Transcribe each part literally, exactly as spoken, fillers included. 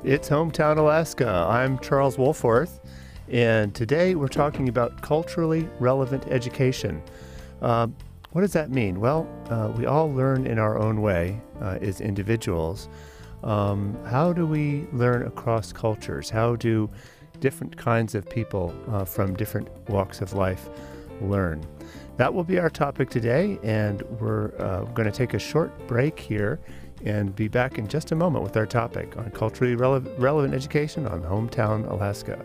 It's Hometown Alaska. I'm Charles Wolforth, and today we're talking about culturally relevant education. Uh, what does that mean? Well, uh, we all learn in our own way uh, as individuals. Um, how do we learn across cultures? How do different kinds of people uh, from different walks of life learn? That will be our topic today, and we're uh, going to take a short break here and be back in just a moment with our topic on culturally rele- relevant education on Hometown Alaska.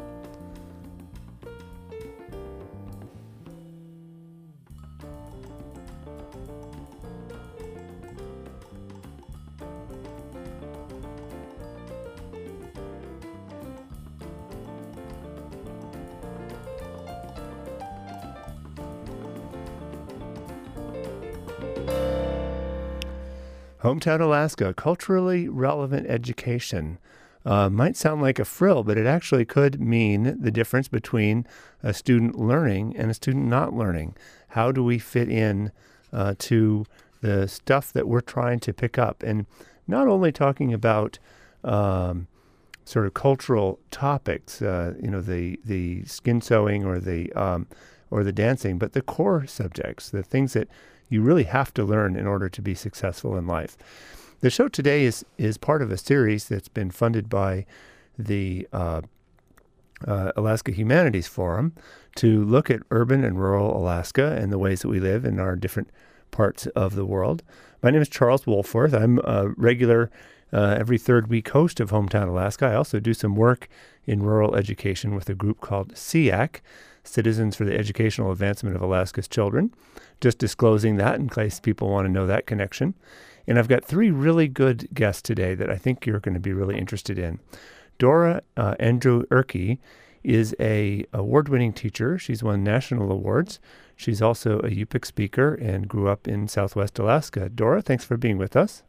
Hometown Alaska, culturally relevant education. Uh, might sound like a frill, but it actually could mean the difference between a student learning and a student not learning. How do we fit in uh, to the stuff that we're trying to pick up? And not only talking about um, sort of cultural topics, uh, you know, the the skin sewing or the um, or the dancing, but the core subjects, the things that you really have to learn in order to be successful in life. The show today is is part of a series that's been funded by the uh, uh, Alaska Humanities Forum to look at urban and rural Alaska and the ways that we live in our different parts of the world. My name is Charles Wolforth. I'm a regular uh, every third week host of Hometown Alaska. I also do some work in rural education with a group called C A C, Citizens for the Educational Advancement of Alaska's Children. Just disclosing that in case people want to know that connection. And I've got three really good guests today that I think you're going to be really interested in. Dora uh, Andrew Erke is a award-winning teacher. She's won national awards. She's also a Yupik speaker and grew up in Southwest Alaska. Dora, thanks for being with us.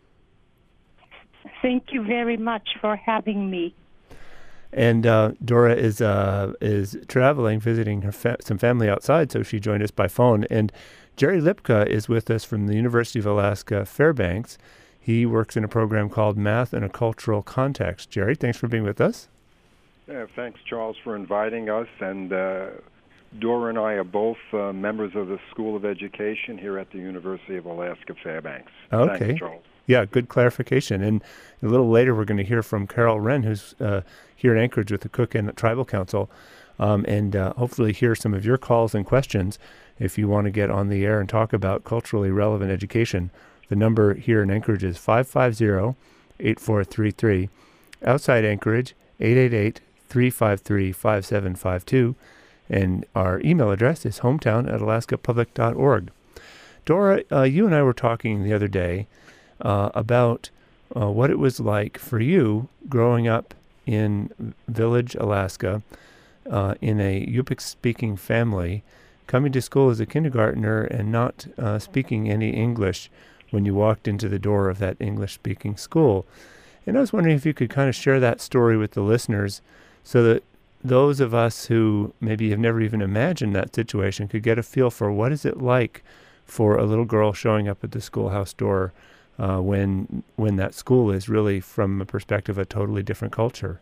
Thank you very much for having me. And uh, Dora is uh, is traveling, visiting her fa- some family outside, so she joined us by phone. And Jerry Lipka is with us from the University of Alaska Fairbanks. He works in a program called Math in a Cultural Context. Jerry, thanks for being with us. Yeah, thanks, Charles, for inviting us. And uh, Dora and I are both uh, members of the School of Education here at the University of Alaska Fairbanks. Okay. Thanks, Charles. Yeah, good clarification. And a little later, we're going to hear from Carol Wren, who's uh, here in Anchorage with the Cook and Tribal Council, um, and uh, hopefully hear some of your calls and questions if you want to get on the air and talk about culturally relevant education. The number here in Anchorage is five five zero, eight four three three. Outside Anchorage, eight eight eight, three five three, five seven five two. And our email address is hometown at alaska public dot org. Dora, uh, you and I were talking the other day Uh, about uh, what it was like for you growing up in Village, Alaska, uh, in a Yupik-speaking family, coming to school as a kindergartner and not uh, speaking any English when you walked into the door of that English-speaking school. And I was wondering if you could kind of share that story with the listeners so that those of us who maybe have never even imagined that situation could get a feel for what is it like for a little girl showing up at the schoolhouse door Uh, when when that school is really, from a perspective, a totally different culture.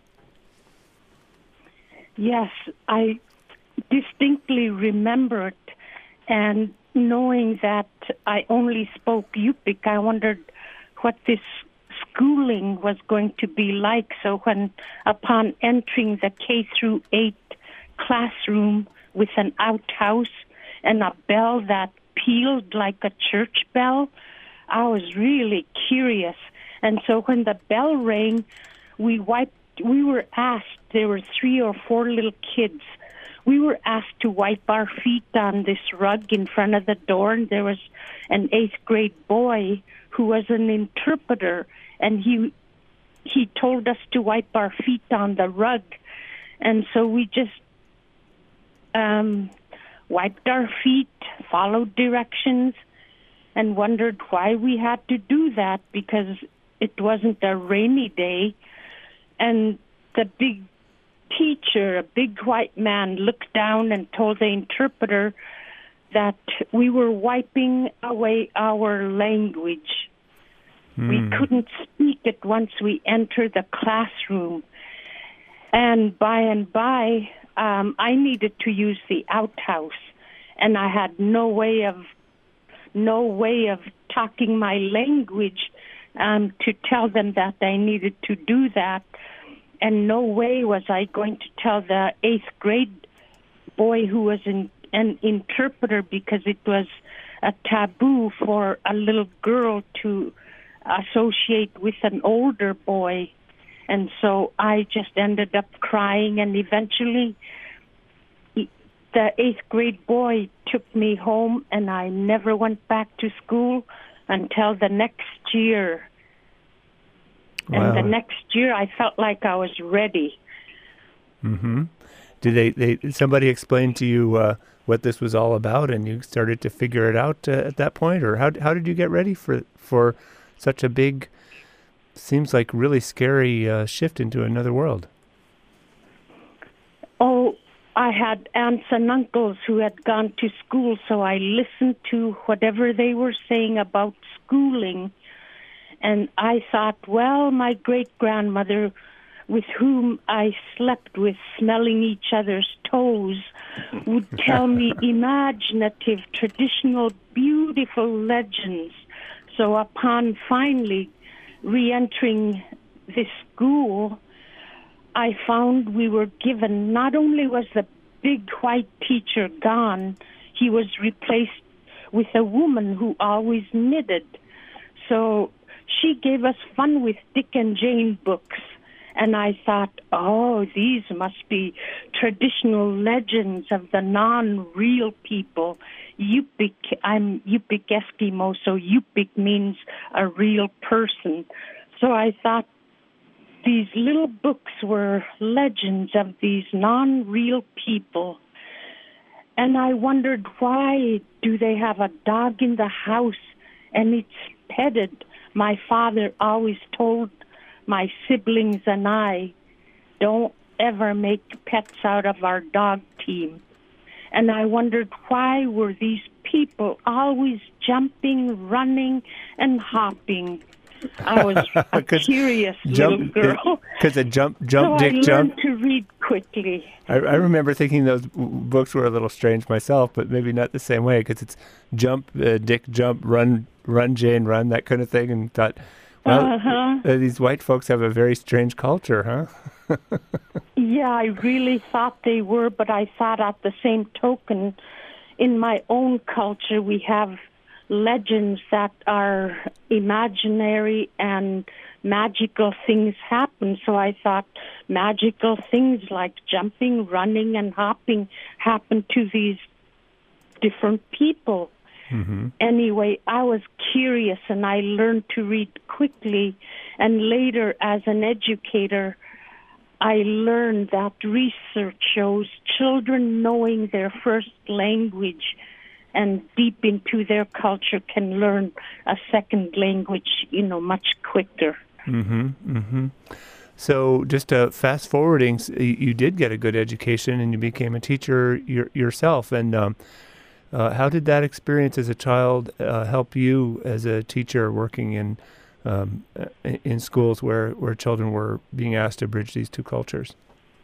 Yes, I distinctly remember it, and knowing that I only spoke Yupik, I wondered what this schooling was going to be like. So when, upon entering the K through eight classroom with an outhouse and a bell that pealed like a church bell, I was really curious. And so when the bell rang, we wiped, we were asked, there were three or four little kids. We were asked to wipe our feet on this rug in front of the door. And there was an eighth grade boy who was an interpreter. And he, he told us to wipe our feet on the rug. And so we just um, wiped our feet, followed directions, and wondered why we had to do that, because it wasn't a rainy day. And the big teacher, a big white man, looked down and told the interpreter that we were wiping away our language. Mm. We couldn't speak it once we entered the classroom. And by and by, um, I needed to use the outhouse, and I had no way of no way of talking my language um, to tell them that I needed to do that. And no way was I going to tell the eighth grade boy who was in, an interpreter, because it was a taboo for a little girl to associate with an older boy. And so I just ended up crying, and eventually the eighth grade boy took me home, and I never went back to school until the next year. Wow. And the next year I felt like I was ready. Mm-hmm. Did they, they somebody explain to you uh, what this was all about, and you started to figure it out uh, at that point? Or how how did you get ready for, for such a big, seems like really scary uh, shift into another world? Oh, I had aunts and uncles who had gone to school, so I listened to whatever they were saying about schooling. And I thought, well, my great-grandmother, with whom I slept with, smelling each other's toes, would tell me imaginative, traditional, beautiful legends. So upon finally re-entering this school, I found we were given, not only was the big white teacher gone, he was replaced with a woman who always knitted. So she gave us Fun with Dick and Jane books. And I thought, oh, these must be traditional legends of the non-real people. Yupik, I'm Yupik Eskimo, so Yupik means a real person. So I thought these little books were legends of these non-real people. And I wondered, why do they have a dog in the house and it's petted? My father always told my siblings and I, don't ever make pets out of our dog team. And I wondered, why were these people always jumping, running, and hopping? I was a curious jump, little girl. Because a jump, jump, so Dick, I jump. learned to read quickly. I, I remember thinking those w- books were a little strange myself, but maybe not the same way, because it's jump, uh, Dick, jump, run, run, Jane, run, that kind of thing, and thought, well, Uh-huh. uh, these white folks have a very strange culture, huh? Yeah, I really thought they were, but I thought at the same token, in my own culture, we have legends that are imaginary and magical things happen. So I thought magical things like jumping, running, and hopping happen to these different people. Mm-hmm. Anyway, I was curious, and I learned to read quickly. And later, as an educator, I learned that research shows children knowing their first language and deep into their culture can learn a second language, you know, much quicker. Mm-hmm. Mm-hmm. So just uh, fast forwarding, s- y- you did get a good education and you became a teacher your, yourself. And um, uh, how did that experience as a child uh, help you as a teacher working in um, uh, in schools where, where children were being asked to bridge these two cultures?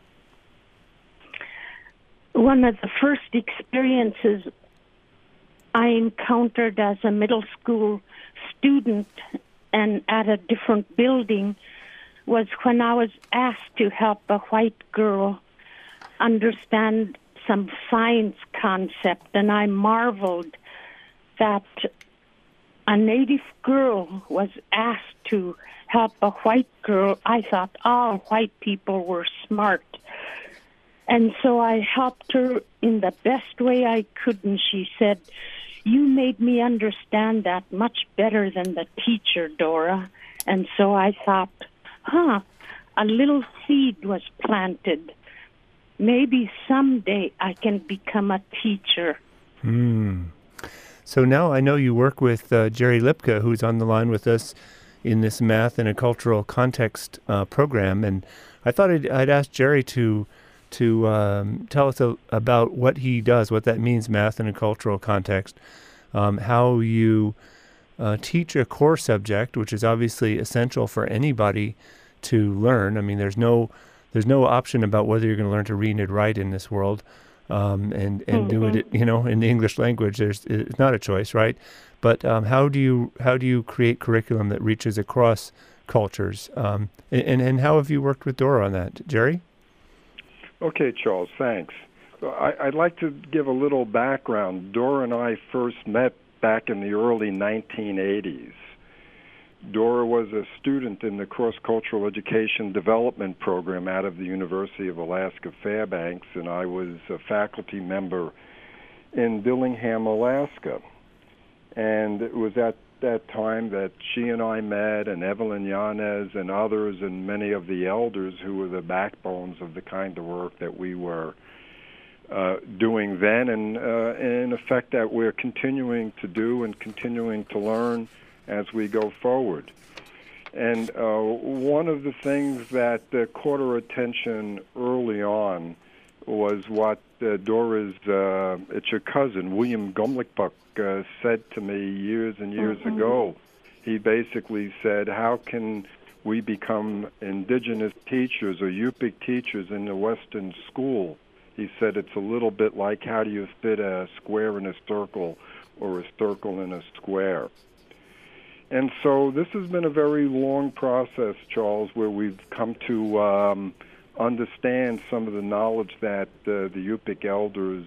One of the first experiences I encountered as a middle school student and at a different building was when I was asked to help a white girl understand some science concept, and I marveled that a native girl was asked to help a white girl. I thought all white people were smart. And so I helped her in the best way I could, and she said, "You made me understand that much better than the teacher, Dora." And so I thought, huh, a little seed was planted. Maybe someday I can become a teacher. Hmm. So now I know you work with uh, Jerry Lipka, who's on the line with us in this Math in a Cultural Context uh, program. And I thought I'd, I'd ask Jerry to to um, tell us a, about what he does, what that means, math in a cultural context, um, how you uh, teach a core subject, which is obviously essential for anybody to learn. I mean, there's no there's no option about whether you're going to learn to read and write in this world, um, and and Mm-hmm. do it, you know, in the English language. There's it's not a choice, right? But um, how do you how do you create curriculum that reaches across cultures? Um, and and how have you worked with Dora on that, Jerry? Okay, Charles, thanks. I, I'd like to give a little background. Dora and I first met back in the early nineteen eighties. Dora was a student in the Cross-Cultural Education Development Program out of the University of Alaska Fairbanks, and I was a faculty member in Dillingham, Alaska. And it was at that time that she and I met, and Evelyn Yanez and others, and many of the elders who were the backbones of the kind of work that we were uh, doing then, and uh, in effect that we're continuing to do and continuing to learn as we go forward. And uh, one of the things that uh, caught our attention early on was what uh, Dora's, uh, it's your cousin, William Gumlickbuck, uh, said to me years and years Mm-hmm. ago. He basically said, how can we become indigenous teachers or Yupik teachers in the Western school? He said it's a little bit like how do you fit a square in a circle or a circle in a square. And so this has been a very long process, Charles, where we've come to um, understand some of the knowledge that uh, the Yupik elders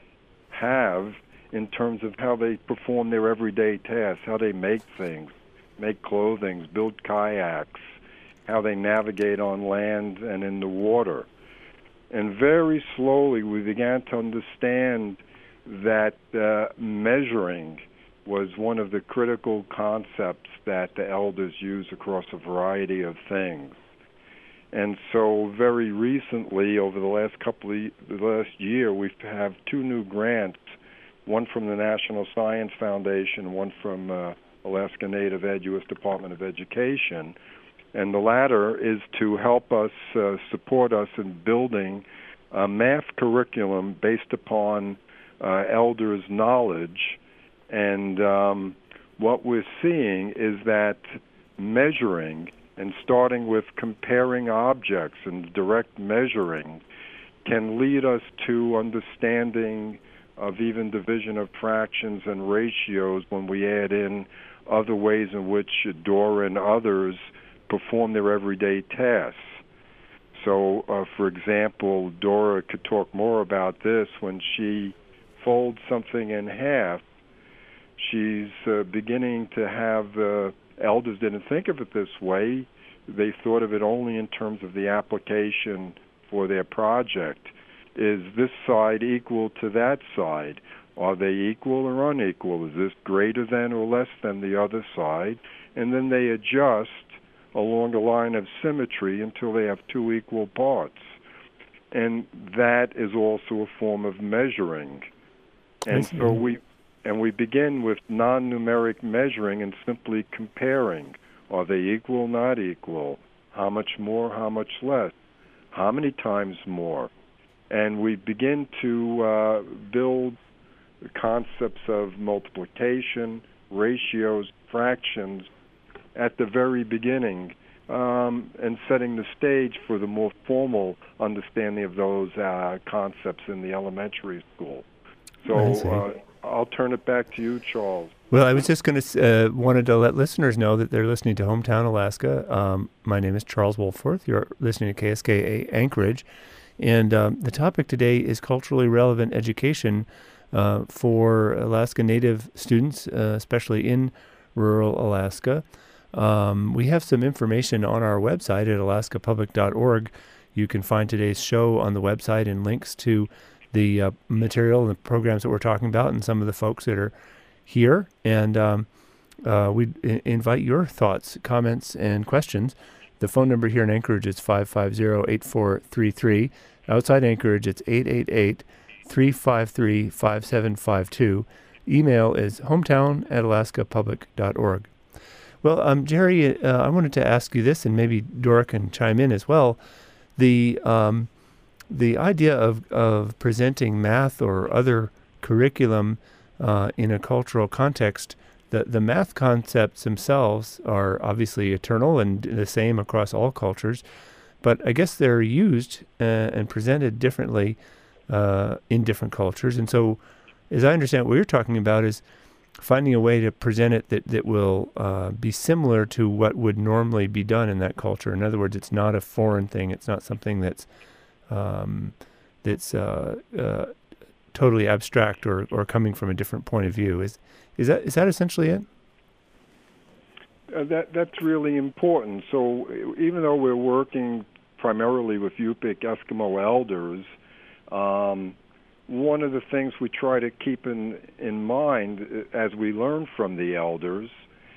have in terms of how they perform their everyday tasks, how they make things, make clothing, build kayaks, how they navigate on land and in the water. And very slowly we began to understand that uh, measuring was one of the critical concepts that the elders use across a variety of things. And so very recently, over the last couple of, the last year, we have two new grants, one from the National Science Foundation, one from uh, Alaska Native Ed, U S Department of Education. And the latter is to help us, uh, support us in building a math curriculum based upon uh, elders' knowledge. And um, what we're seeing is that measuring and starting with comparing objects and direct measuring can lead us to understanding of even division of fractions and ratios when we add in other ways in which Dora and others perform their everyday tasks. So, uh, for example, Dora could talk more about this. When she folds something in half, she's uh, beginning to have, uh, elders didn't think of it this way. They thought of it only in terms of the application for their project. Is this side equal to that side? Are they equal or unequal? Is this greater than or less than the other side? And then they adjust along a line of symmetry until they have two equal parts. And that is also a form of measuring. And so we and we begin with non-numeric measuring and simply comparing. Are they equal, not equal? How much more, how much less? How many times more? And we begin to uh, build the concepts of multiplication, ratios, fractions at the very beginning, um, and setting the stage for the more formal understanding of those uh, concepts in the elementary school. So uh, I'll turn it back to you, Charles. Well, I was just going to uh, wanted to let listeners know that they're listening to Hometown Alaska. Um, my name is Charles Wolforth. You're listening to K S K A Anchorage. And um, the topic today is culturally relevant education uh, for Alaska Native students, uh, especially in rural Alaska. Um, we have some information on our website at alaska public dot org. You can find today's show on the website and links to the uh, material and the programs that we're talking about and some of the folks that are here. And um, uh, we I- invite your thoughts, comments, and questions. The phone number here in Anchorage is five five zero, eight four three three. Outside Anchorage, it's eight eight eight, three five three, five seven five two. Email is hometown at alaska public dot org. Well, um, Jerry, uh, I wanted to ask you this, and maybe Dora can chime in as well. The um, the idea of, of presenting math or other curriculum uh, in a cultural context the, the math concepts themselves are obviously eternal and the same across all cultures, but I guess they're used uh, and presented differently uh, in different cultures. And so, as I understand, what you're talking about is finding a way to present it that, that will uh, be similar to what would normally be done in that culture. In other words, it's not a foreign thing. It's not something that's um, that's uh, uh, totally abstract or, or coming from a different point of view. Is is that is that essentially it? Uh, that that's really important. So even though we're working primarily with Yupik Eskimo elders, um, one of the things we try to keep in in mind as we learn from the elders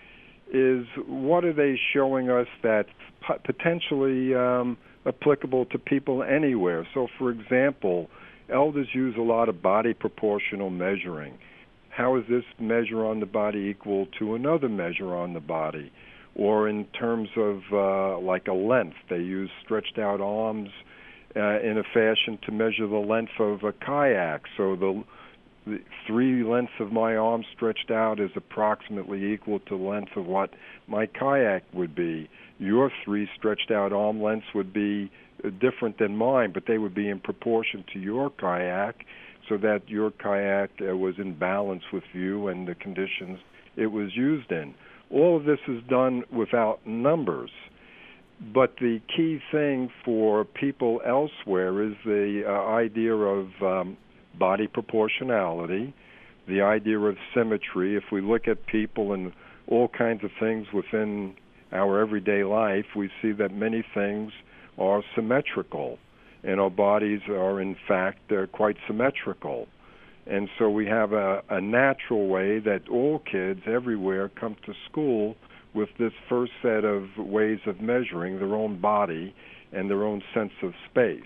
is what are they showing us that's potentially um, applicable to people anywhere. So, for example, elders use a lot of body proportional measuring. How is this measure on the body equal to another measure on the body? Or in terms of uh, like a length, they use stretched out arms uh, in a fashion to measure the length of a kayak. So the, the three lengths of my arm stretched out is approximately equal to the length of what my kayak would be. Your three stretched out arm lengths would be different than mine, but they would be in proportion to your kayak, so that your kayak uh, was in balance with you and the conditions it was used in. All of this is done without numbers, but the key thing for people elsewhere is the uh, idea of um, body proportionality, the idea of symmetry. If we look at people and all kinds of things within our everyday life, we see that many things are symmetrical, and our bodies are, in fact, they're quite symmetrical. And so we have a, a natural way that all kids everywhere come to school with this first set of ways of measuring their own body and their own sense of space.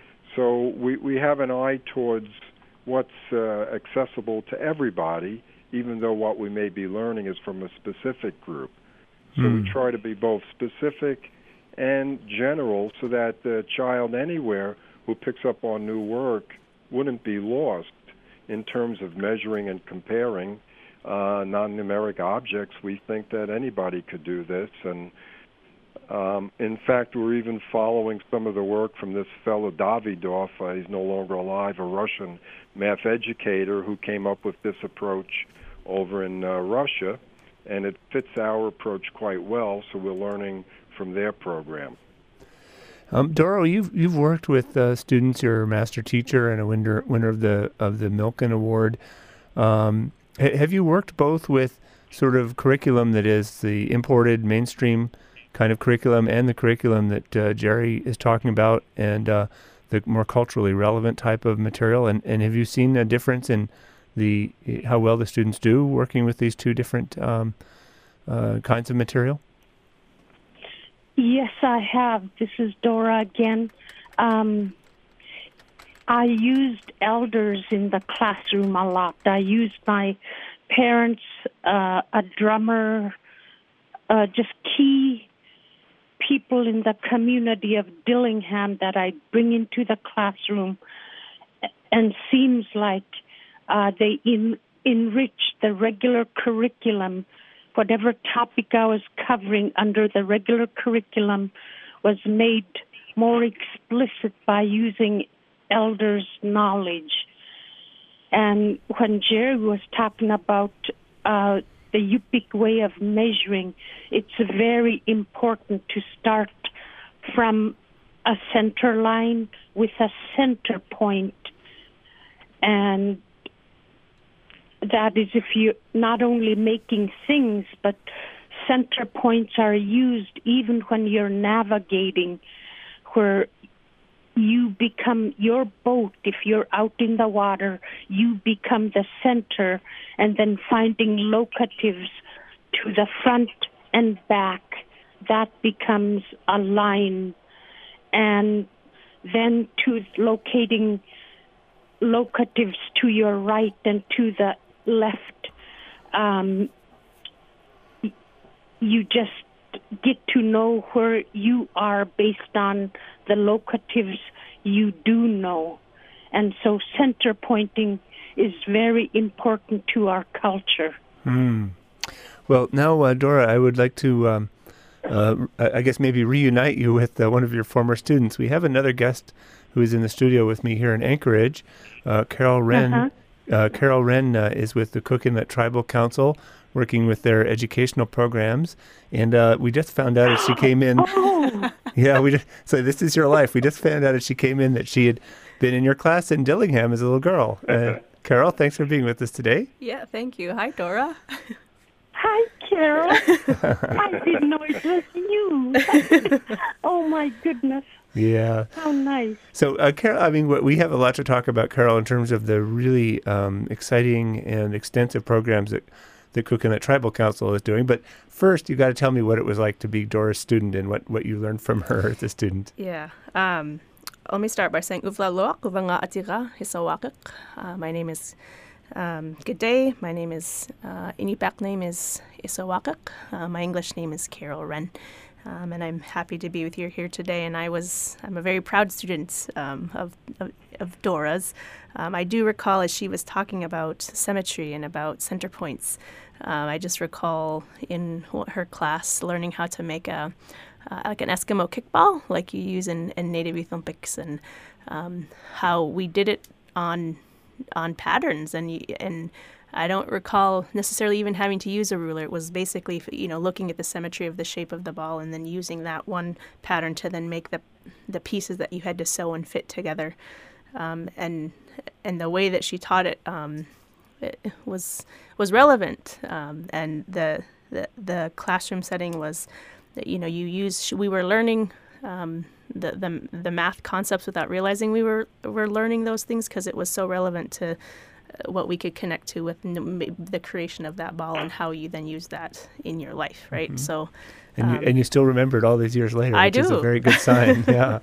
So we, we have an eye towards what's uh, accessible to everybody, even though what we may be learning is from a specific group. So mm. we try to be both specific and general so that the child anywhere who picks up on new work wouldn't be lost in terms of measuring and comparing uh, non-numeric objects. We think that anybody could do this, and um, in fact, we're even following some of the work from this fellow Davidov. Uh, he's no longer alive, a Russian math educator who came up with this approach over in uh, Russia, and it fits our approach quite well, so we're learning from their program. Um, Doro, you've you've worked with uh, students. You're a master teacher and a winner winner of the of the Milken Award. Um, ha- have you worked both with sort of curriculum that is the imported mainstream kind of curriculum and the curriculum that uh, Jerry is talking about, and uh, the more culturally relevant type of material? And, and have you seen a difference in the how well the students do working with these two different um, uh, kinds of material? Yes, I have. This is Dora again. Um, I used elders in the classroom a lot. I used my parents, uh, a drummer, uh, just key people in the community of Dillingham that I bring into the classroom, and seems like uh, they in, enrich the regular curriculum. Whatever topic I was covering under the regular curriculum was made more explicit by using elders' knowledge. And when Jerry was talking about uh, the Yupik way of measuring, it's very important to start from a center line with a center point. And that is if you're not only making things, but center points are used even when you're navigating, where you become your boat. If you're out in the water, you become the center, and then finding locatives to the front and back, that becomes a line. And then to locating locatives to your right and to the left, um, you just get to know where you are based on the locatives you do know. And so center pointing is very important to our culture. Mm. Well, now, uh, Dora, I would like to, um, uh, I guess, maybe reunite you with uh, one of your former students. We have another guest who is in the studio with me here in Anchorage, uh, Carol Wren. Uh-huh. Uh, Carol Wren uh, is with the Cook Inlet Tribal Council, working with their educational programs. And uh, we just found out as she came in. Oh, Yeah, we just, so this is your life. We just found out as she came in that she had been in your class in Dillingham as a little girl. Uh, Carol, thanks for being with us today. Yeah, thank you. Hi, Dora. hi, Carol. I didn't know it was you. Oh, my goodness. Yeah. How nice. So, uh, Carol, I mean, w- we have a lot to talk about, Carol, in terms of the really um, exciting and extensive programs that the Cook Inlet Tribal Council is doing. But first, you got to tell me what it was like to be Dora's student and what, what you learned from her as a student. Yeah. Um, let me start by saying Uvla loak uvanga atira hisawakik. Uh, my name is um, good day. My name is uh, Inupiaq name is Isawakik. Uh, my English name is Carol Wren. Um, and I'm happy to be with you here today. And I was, I'm a very proud student um, of, of, of Dora's. Um, I do recall as she was talking about symmetry and about center points, um, I just recall in her class learning how to make a, uh, like an Eskimo kickball, like you use in, in Native Youth Olympics, and um, how we did it on on patterns, and you, and I don't recall necessarily even having to use a ruler. It was basically, you know, looking at the symmetry of the shape of the ball and then using that one pattern to then make the the pieces that you had to sew and fit together. Um, and and the way that she taught it, um, it was was relevant. Um, and the, the the classroom setting was that, you know, you use we were learning um, the, the the math concepts without realizing we were were learning those things, because it was so relevant to what we could connect to with the creation of that ball and how you then use that in your life, right? Mm-hmm. So, And, um, you, and you still remember it all these years later, I which is a do. very good sign. Yeah.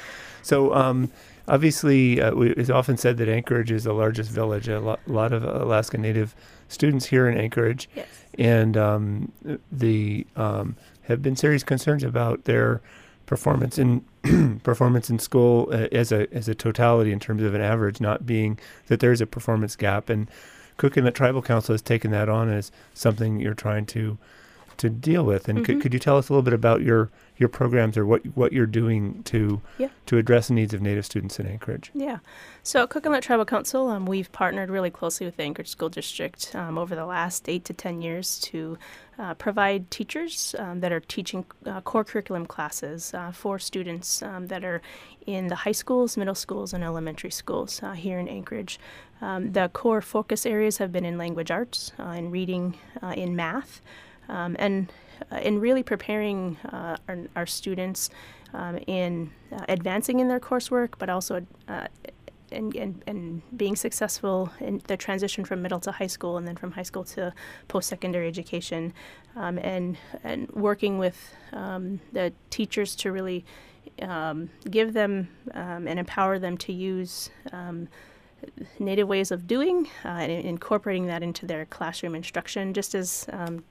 So um, obviously, uh, we, it's often said that Anchorage is the largest village. A lot, lot of Alaska Native students here in Anchorage, yes. and um, the um, have been serious concerns about their performance in performance in school uh, as a as a totality in terms of an average, not being that there's a performance gap. And Cook Inlet Tribal Council has taken that on as something you're trying to to deal with. And Mm-hmm. could, could you tell us a little bit about your your programs or what what you're doing to Yeah. to address the needs of Native students in Anchorage? Yeah. So Cook Inlet Tribal Council, um, we've partnered really closely with the Anchorage School District um, over the last eight to ten years to uh, provide teachers um, that are teaching uh, core curriculum classes uh, for students um, that are in the high schools, middle schools, and elementary schools uh, here in Anchorage. Um, the core focus areas have been in language arts, uh, in reading, uh, in math, um, and uh, in really preparing uh, our, our students um, in uh, advancing in their coursework, but also uh, And, and, and being successful in the transition from middle to high school, and then from high school to post-secondary education, um, and and working with um, the teachers to really um, give them um, and empower them to use um, Native ways of doing uh, and incorporating that into their classroom instruction, just as um,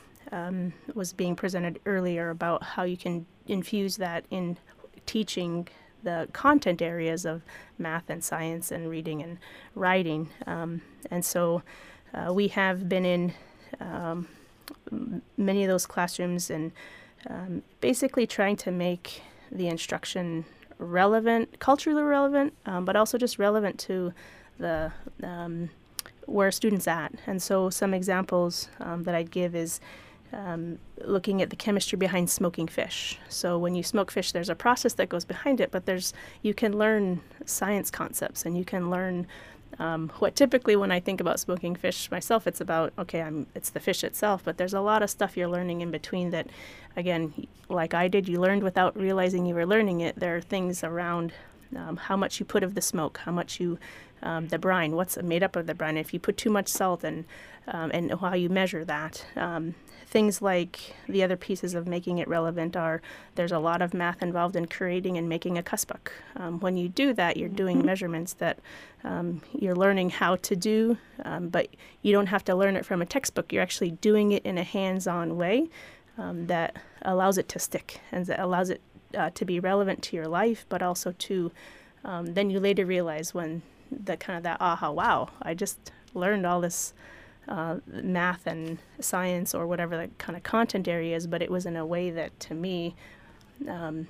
um, was being presented earlier about how you can infuse that in teaching the content areas of math and science and reading and writing. Um, and so uh, we have been in um, m- many of those classrooms and um, basically trying to make the instruction relevant, culturally relevant, um, but also just relevant to the um, where students at. And so some examples um, that I'd give is Um, looking at the chemistry behind smoking fish. So when you smoke fish, there's a process that goes behind it, but there's you can learn science concepts, and you can learn um, what typically when I think about smoking fish myself, it's about, okay, I'm, it's the fish itself, but there's a lot of stuff you're learning in between that, again, like I did, you learned without realizing you were learning it. There are things around um, how much you put of the smoke, how much you, um, the brine, what's made up of the brine, if you put too much salt, and, um, and how you measure that. Um, Things like the other pieces of making it relevant are there's a lot of math involved in creating and making a cussbook. Um, when you do that, you're doing measurements that um, you're learning how to do, um, but you don't have to learn it from a textbook. You're actually doing it in a hands-on way um, that allows it to stick and that allows it uh, to be relevant to your life, but also to um, then you later realize when the kind of that aha, wow, I just learned all this uh, math and science or whatever the kind of content area is, but it was in a way that, to me, um,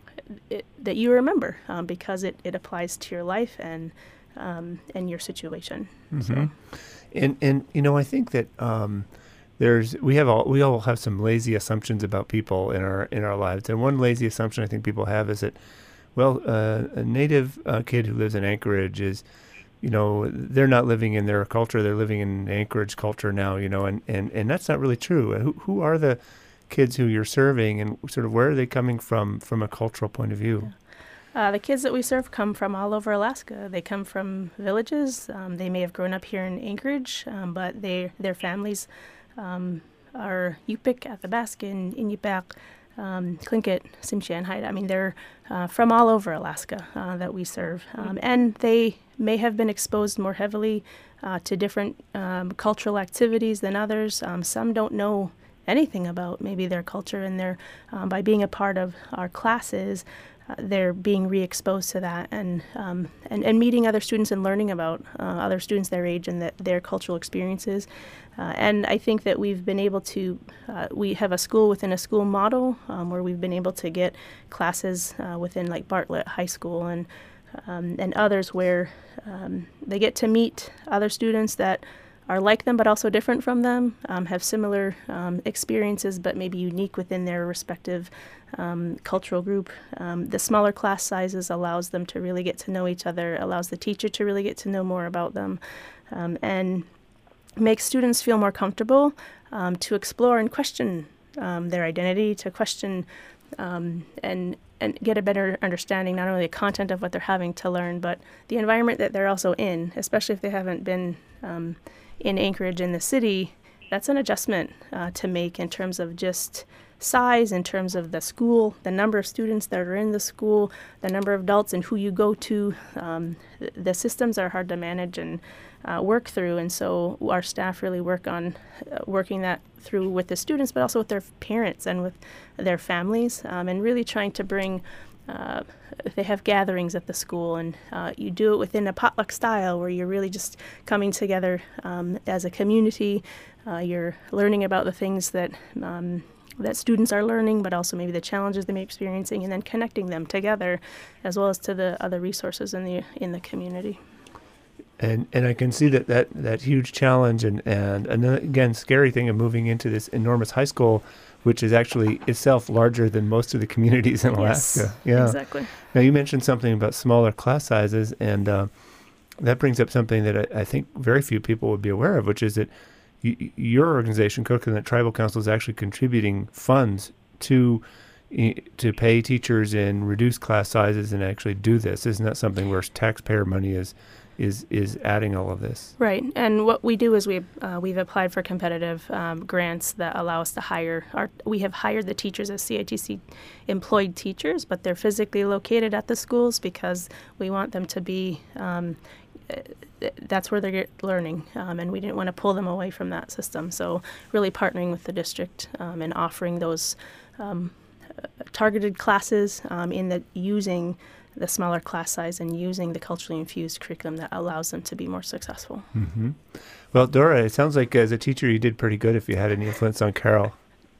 it, that you remember um, because it, it applies to your life and um, and your situation. Mm-hmm. So. And and you know, I think that um, there's we have all we all have some lazy assumptions about people in our in our lives, and one lazy assumption I think people have is that, well, uh, a native uh, kid who lives in Anchorage is, you know, they're not living in their culture; they're living in Anchorage culture now, you know, and, and, and that's not really true. Who who are the kids who you're serving, and sort of where are they coming from from a cultural point of view? Yeah. Uh, the kids that we serve come from all over Alaska. They come from villages. Um, they may have grown up here in Anchorage, um, but they their families um, are Yupik, Athabaskan, Inupiaq, um, Tlingit, Tsimshian, and Haida. I mean, they're uh, from all over Alaska uh, that we serve. Um, and they may have been exposed more heavily uh, to different um, cultural activities than others. Um, some don't know anything about maybe their culture, and they're, um, by being a part of our classes, Uh, they're being re-exposed to that and, um, and and meeting other students and learning about uh, other students their age and that their cultural experiences. Uh, and I think that we've been able to, uh, we have a school within a school model um, where we've been able to get classes uh, within like Bartlett High School and um, and others where um, they get to meet other students that are like them but also different from them, um, have similar um, experiences but maybe unique within their respective um, cultural group. Um, the smaller class sizes allows them to really get to know each other, allows the teacher to really get to know more about them, um, and makes students feel more comfortable um, to explore and question um, their identity, to question um, and and get a better understanding not only the content of what they're having to learn, but the environment that they're also in, especially if they haven't been um, in Anchorage in the city. That's an adjustment uh, to make in terms of just size, in terms of the school, the number of students that are in the school, the number of adults and who you go to. Um, th- the systems are hard to manage and uh, work through, and so our staff really work on uh, working that through with the students, but also with their parents and with their families, um, and really trying to bring Uh, they have gatherings at the school, and uh, you do it within a potluck style where you're really just coming together um, as a community. Uh, you're learning about the things that um, that students are learning, but also maybe the challenges they may be experiencing, and then connecting them together, as well as to the other resources in the in the community. And and I can see that, that, that huge challenge and, and, and again, scary thing of moving into this enormous high school, which is actually itself larger than most of the communities in Alaska. Yes, yeah. Exactly. Now, you mentioned something about smaller class sizes, and uh, that brings up something that I, I think very few people would be aware of, which is that y- your organization, Coconut Tribal Council, is actually contributing funds to to pay teachers and reduce class sizes and actually do this. Isn't that something where taxpayer money is is is adding all of this? Right, and what we do is we uh, we've applied for competitive um, grants that allow us to hire our. We have hired the teachers as C I T C employed teachers, but they're physically located at the schools because we want them to be. Um, that's where they're learning, um, and we didn't want to pull them away from that system. So really partnering with the district um, and offering those um, targeted classes um, in the using. the smaller class size and using the culturally infused curriculum that allows them to be more successful. Mm-hmm. Well, Dora, it sounds like as a teacher you did pretty good if you had any influence on Carol.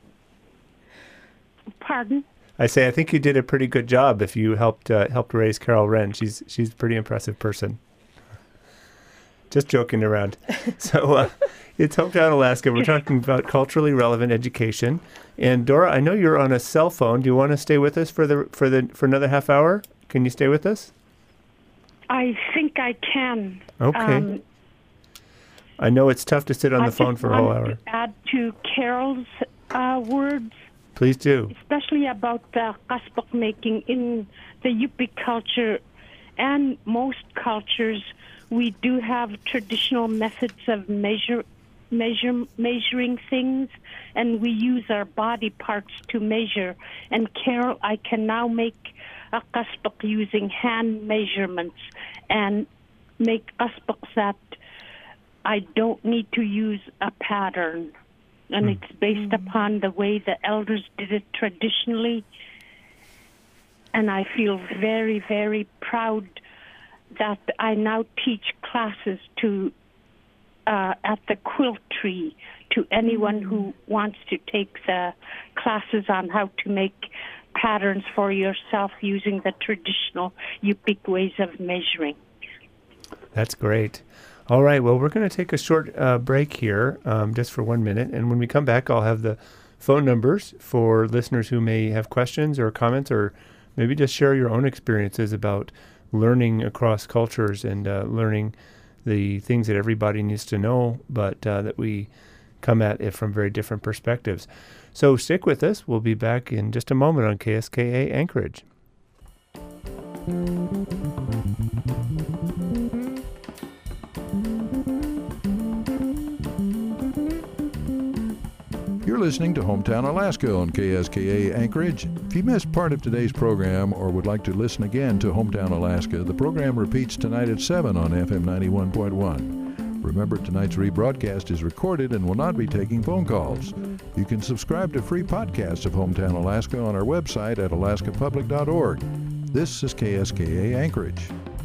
Pardon? I say I think you did a pretty good job if you helped uh, helped raise Carol Wren. She's she's a pretty impressive person. Just joking around. So uh, it's Hometown Alaska. We're talking about culturally relevant education. And Dora, I know you're on a cell phone. Do you want to stay with us for the for the for another half hour? Can you stay with us? I think I can. Okay. Um, I know it's tough to sit on I the phone for a whole hour. To add to Carol's uh, words. Please do. Especially about the kasbak making in the Yupik culture and most cultures, we do have traditional methods of measure, measure, measuring things, and we use our body parts to measure. And Carol, I can now make a kasbak using hand measurements and make kasbaks that I don't need to use a pattern. And mm. it's based mm. upon the way the elders did it traditionally. And I feel very, very proud that I now teach classes to uh, at the quilt tree to anyone who wants to take the classes on how to make patterns for yourself using the traditional Yupik ways of measuring. That's great. All right, well, we're going to take a short uh, break here, um, just for one minute. And when we come back, I'll have the phone numbers for listeners who may have questions or comments, or maybe just share your own experiences about learning across cultures and uh, learning the things that everybody needs to know, but uh, that we come at it from very different perspectives. So stick with us. We'll be back in just a moment on K S K A Anchorage. You're listening to Hometown Alaska on K S K A Anchorage. If you missed part of today's program or would like to listen again to Hometown Alaska, the program repeats tonight at seven on F M ninety-one point one. Remember, tonight's rebroadcast is recorded and will not be taking phone calls. You can subscribe to free podcasts of Hometown Alaska on our website at alaska public dot org. This is K S K A Anchorage.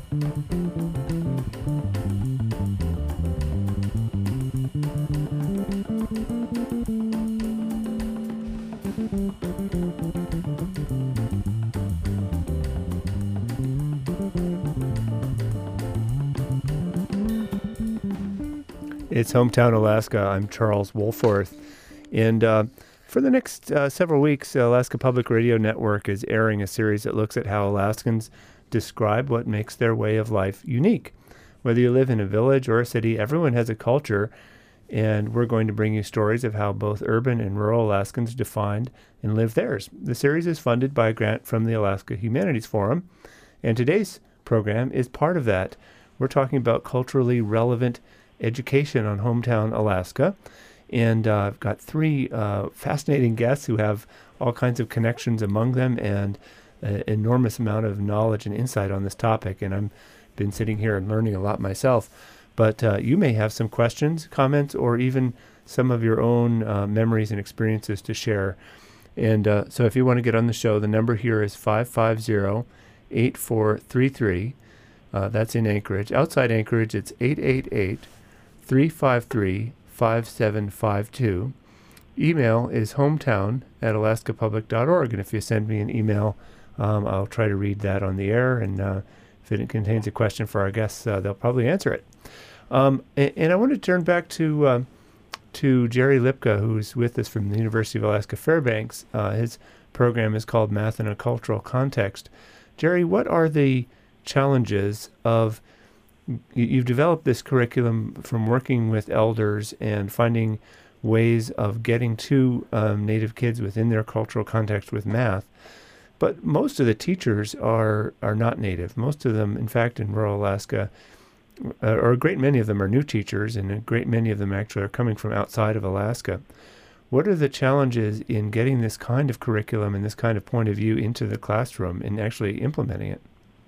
It's Hometown Alaska. I'm Charles Wolforth. And uh, for the next uh, several weeks, Alaska Public Radio Network is airing a series that looks at how Alaskans describe what makes their way of life unique. Whether you live in a village or a city, everyone has a culture, and we're going to bring you stories of how both urban and rural Alaskans defined and live theirs. The series is funded by a grant from the Alaska Humanities Forum, and today's program is part of that. We're talking about culturally relevant education on Hometown Alaska, and uh, I've got three uh, fascinating guests who have all kinds of connections among them and an enormous amount of knowledge and insight on this topic, and I've been sitting here and learning a lot myself. But uh, you may have some questions, comments, or even some of your own uh, memories and experiences to share. And uh, so if you want to get on the show, the number here is five five zero, eight four three three. Uh, that's in Anchorage. Outside Anchorage, it's eight eight eight, three five three, five seven five two. Email is hometown at alaska public dot org, and if you send me an email, um, I'll try to read that on the air, and uh, if it contains a question for our guests, uh, they'll probably answer it. Um, and, and I want to turn back to uh, to Jerry Lipka, who's with us from the University of Alaska Fairbanks. Uh, his program is called Math in a Cultural Context. Jerry, what are the challenges of You've developed this curriculum from working with elders and finding ways of getting to um, Native kids within their cultural context with math. But most of the teachers are, are not Native. Most of them, in fact, in rural Alaska, uh, or a great many of them are new teachers, and a great many of them actually are coming from outside of Alaska. What are the challenges in getting this kind of curriculum and this kind of point of view into the classroom and actually implementing it?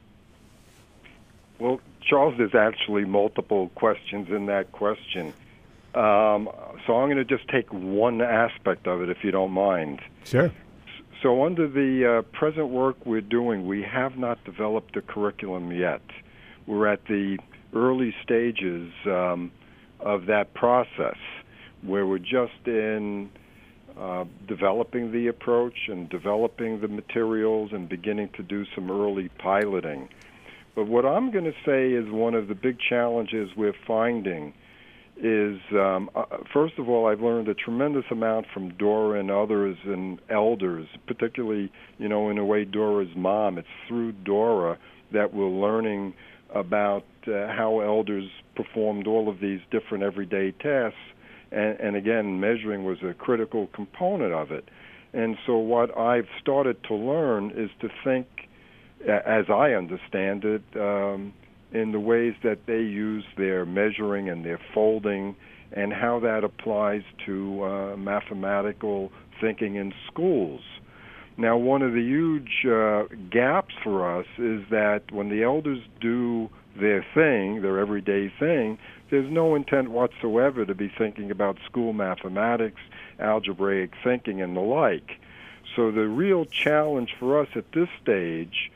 Well, Charles, there's actually multiple questions in that question. Um, so I'm going to just take one aspect of it, if you don't mind. Sure. So under the uh, present work we're doing, we have not developed a curriculum yet. We're at the early stages um, of that process, where we're just in uh, developing the approach and developing the materials and beginning to do some early piloting. But what I'm going to say is one of the big challenges we're finding is, um, uh, first of all, I've learned a tremendous amount from Dora and others and elders, particularly, you know, in a way, Dora's mom. It's through Dora that we're learning about uh, how elders performed all of these different everyday tasks. And, and again, measuring was a critical component of it. And so what I've started to learn is to think, as I understand it, um, in the ways that they use their measuring and their folding and how that applies to uh, mathematical thinking in schools. Now, one of the huge uh, gaps for us is that when the elders do their thing, their everyday thing, there's no intent whatsoever to be thinking about school mathematics, algebraic thinking, and the like. So the real challenge for us at this stage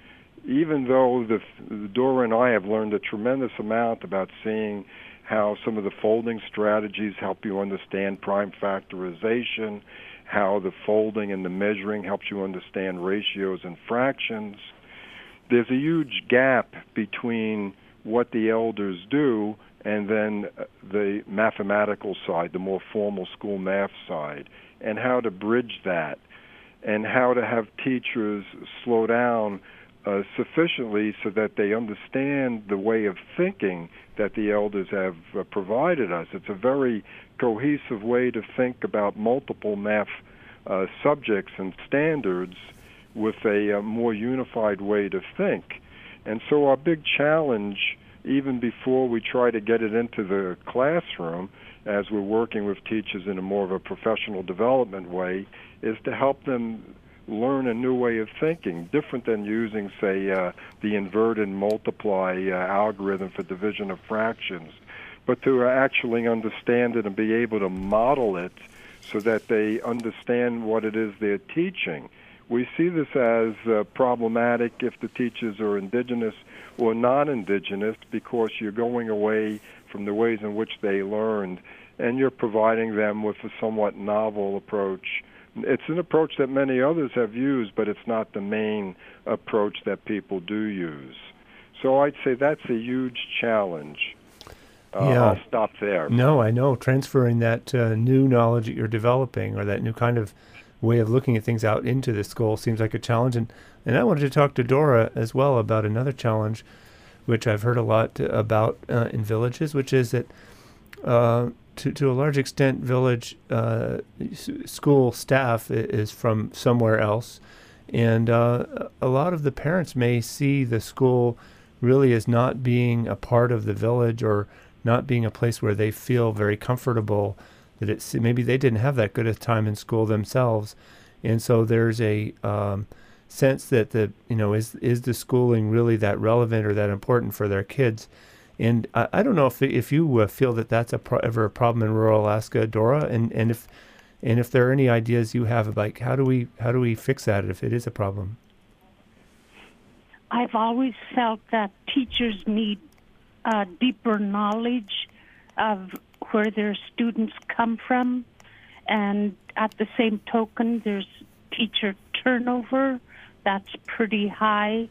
even though the, Dora and I have learned a tremendous amount about seeing how some of the folding strategies help you understand prime factorization, how the folding and the measuring helps you understand ratios and fractions, there's a huge gap between what the elders do and then the mathematical side, the more formal school math side, and how to bridge that, and how to have teachers slow down uh, sufficiently so that they understand the way of thinking that the elders have uh, provided us. It's a very cohesive way to think about multiple math uh, subjects and standards with a, a more unified way to think. And so our big challenge, even before we try to get it into the classroom, as we're working with teachers in a more of a professional development way, is to help them learn a new way of thinking, different than using, say, uh, the inverted multiply uh, algorithm for division of fractions, but to actually understand it and be able to model it so that they understand what it is they're teaching. We see this as uh, problematic if the teachers are indigenous or non-indigenous, because you're going away from the ways in which they learned, and you're providing them with a somewhat novel approach. It's an approach that many others have used, but it's not the main approach that people do use. So I'd say that's a huge challenge. Uh, yeah. I'll stop there. No, I know. Transferring that uh, new knowledge that you're developing, or that new kind of way of looking at things out into the school, seems like a challenge. And, and I wanted to talk to Dora as well about another challenge, which I've heard a lot about uh, in villages, which is that uh, to, to a large extent, village uh, s- school staff is from somewhere else. And uh, a lot of the parents may see the school really as not being a part of the village, or not being a place where they feel very comfortable, that it's, maybe they didn't have that good a time in school themselves. And so there's a um, sense that the, you know, is is the schooling really that relevant or that important for their kids? And I, I don't know if if you uh, feel that that's a pro- ever a problem in rural Alaska, Dora, and, and if and if there are any ideas you have about, like, how do we how do we fix that if it is a problem? I've always felt that teachers need uh, deeper knowledge of where their students come from, and at the same token, there's teacher turnover that's pretty high,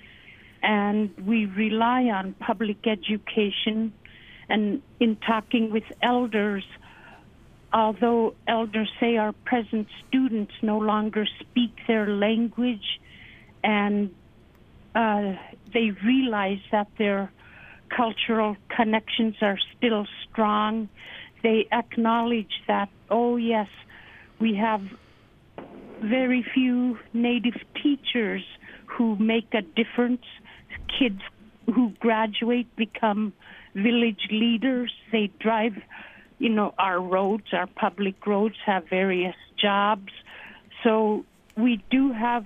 and we rely on public education. And in talking with elders, although elders say our present students no longer speak their language, and uh, they realize that their cultural connections are still strong, they acknowledge that, oh yes, we have very few native teachers who make a difference. Kids who graduate become village leaders. They drive, you know, our roads, our public roads have various jobs. So we do have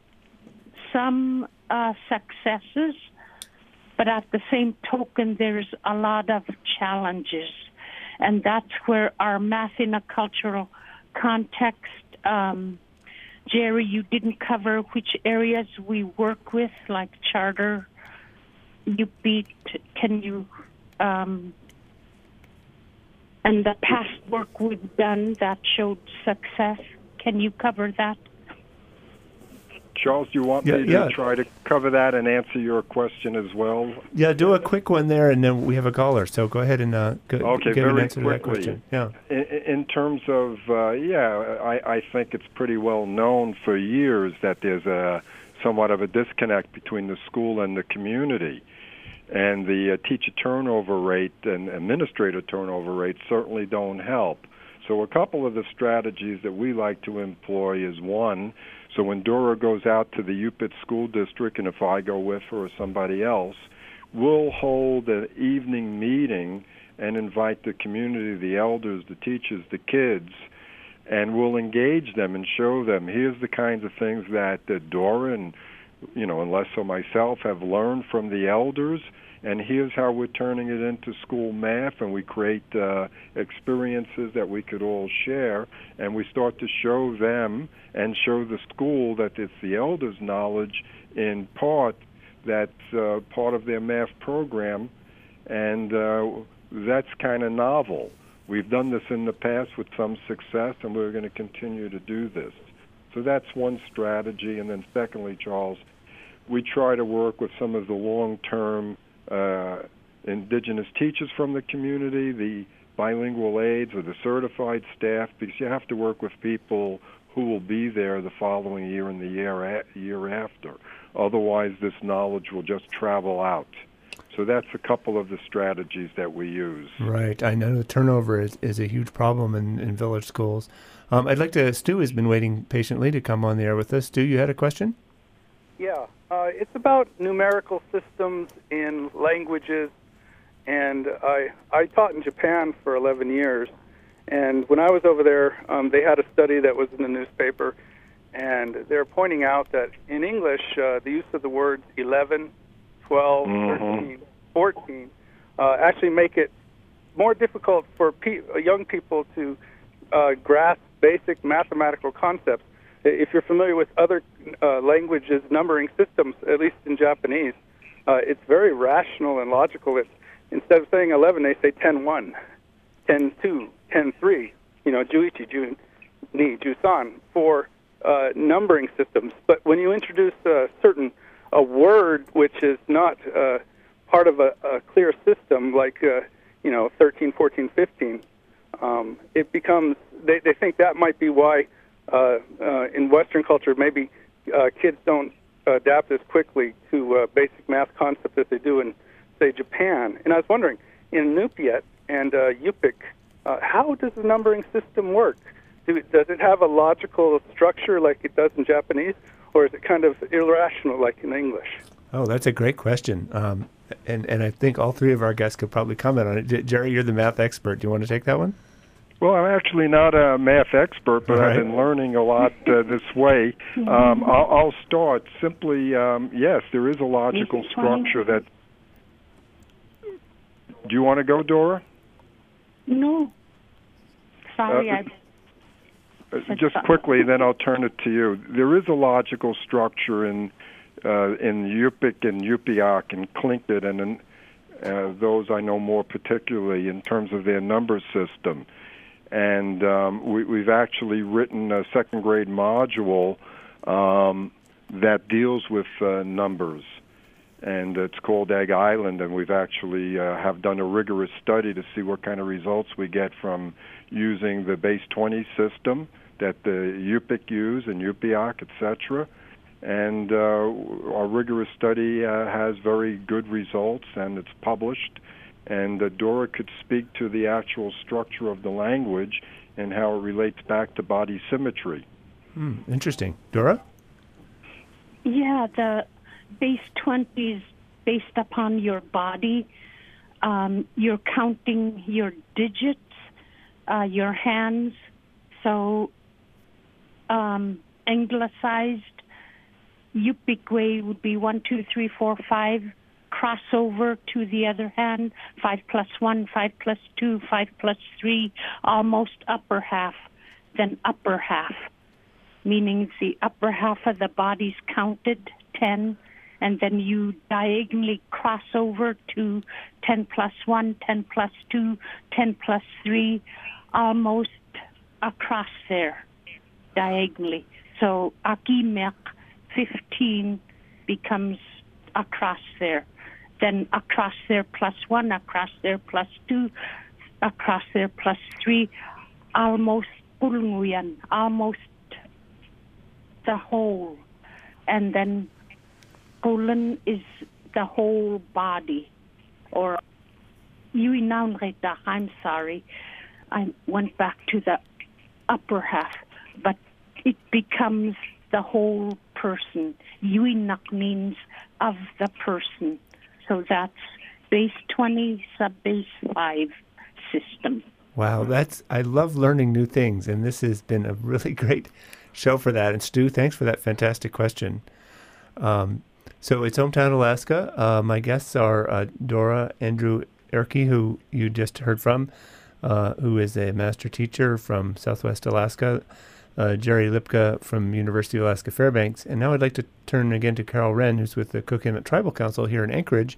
some uh, successes, but at the same token, there's a lot of challenges. And that's where our math in a cultural context, um, Jerry, you didn't cover which areas we work with, like charter, U P. Can you, um, and the past work we've done that showed success, can you cover that? Charles, do you want Yeah, me to yeah. try to cover that and answer your question as well? Yeah, do a quick one there, and then we have a caller. So go ahead and uh, go, Okay, give an very answer to that quickly. question. Yeah. In, in terms of, uh, yeah, I, I think it's pretty well known for years that there's a somewhat of a disconnect between the school and the community. And the uh, teacher turnover rate and administrator turnover rate certainly don't help. So a couple of the strategies that we like to employ is, one, so when Dora goes out to the U P I T school district, and if I go with her or somebody else, we'll hold an evening meeting and invite the community, the elders, the teachers, the kids, and we'll engage them and show them, here's the kinds of things that uh, Dora and, you know, and Lesso myself have learned from the elders, and here's how we're turning it into school math, and we create uh, experiences that we could all share, and we start to show them and show the school that it's the elders' knowledge in part that's uh, part of their math program, and uh, that's kind of novel. We've done this in the past with some success, and we're going to continue to do this. So that's one strategy. And then secondly, Charles, we try to work with some of the long-term uh, indigenous teachers from the community, the bilingual aides or the certified staff, because you have to work with people who will be there the following year and the year, a- year after. Otherwise, this knowledge will just travel out. So that's a couple of the strategies that we use. Right. I know the turnover is, is a huge problem in, in village schools. Um, I'd like to, Stu has been waiting patiently to come on the air with us. Stu, you had a question? Yeah. Uh, it's about numerical systems in languages. And I, I taught in Japan for eleven years. And when I was over there, um, they had a study that was in the newspaper. And they're pointing out that in English, uh, the use of the words eleven, twelve, Mm-hmm. thirteen, fourteen uh, actually make it more difficult for pe- young people to uh, grasp basic mathematical concepts. If you're familiar with other uh, languages' numbering systems, at least in Japanese, uh, it's very rational and logical. It's, instead of saying eleven, they say ten one, ten two, ten three, you know, juichi, ju, ni, jusan, for uh, numbering systems. But when you introduce a certain a word which is not uh, part of a, a clear system, like, uh, you know, thirteen, fourteen, fifteen, um, it becomes, they, they think that might be why uh, uh, in Western culture maybe uh, kids don't adapt as quickly to uh, basic math concepts as they do in, say, Japan. And I was wondering, in Inupiat and uh, Yupik, uh, how does the numbering system work? Do, does it have a logical structure like it does in Japanese, or is it kind of irrational like in English? Oh, that's a great question. Um, and, and I think all three of our guests could probably comment on it. J- Jerry, you're the math expert. Do you want to take that one? Well, I'm actually not a math expert, but All right. I've been learning a lot uh, this way. Um, I'll, I'll start simply, um, yes, there is a logical structure that... Do you want to go, Dora? No. Sorry, Uh, I... Uh, Just quickly, then I'll turn it to you. There is a logical structure in uh, in Yupik and Yupiaq and Tlingit, and in, uh, those I know more particularly in terms of their number system. And um, we, we've actually written a second grade module um, that deals with uh, numbers, and it's called Egg Island. And we've actually uh, have done a rigorous study to see what kind of results we get from using the base twenty system that the Yupik use and Yupiaq, et cetera. And uh, our rigorous study uh, has very good results, and it's published. And uh, Dora could speak to the actual structure of the language and how it relates back to body symmetry. Hmm, interesting. Dora? Yeah, the base twenty is based upon your body. Um, you're counting your digits, uh, your hands. So um, anglicized Yupik way would be one, two, three, four, five. Crossover to the other hand, five plus one, five plus two, five plus three, almost upper half, then upper half, meaning the upper half of the body's counted, ten, and then you diagonally cross over to ten plus one, ten plus two, ten plus three, almost across there, diagonally. So Akimek, fifteen, becomes across there. Then across there plus one, across there plus two, across there plus three, almost pulunguyan, almost the whole. And then pulun is the whole body. Or yuinaunreta, I'm sorry, I went back to the upper half, but it becomes the whole person. Yuinak means of the person. So that's base twenty, sub-base five system. Wow, that's I love learning new things, and this has been a really great show for that. And Stu, thanks for that fantastic question. Um, so it's Hometown Alaska. Uh, my guests are uh, Dora Andrew Erke, who you just heard from, uh, who is a master teacher from Southwest Alaska. uh, Jerry Lipka from University of Alaska Fairbanks. And now I'd like to turn again to Carol Wren, who's with the Cook-Inlet Tribal Council here in Anchorage.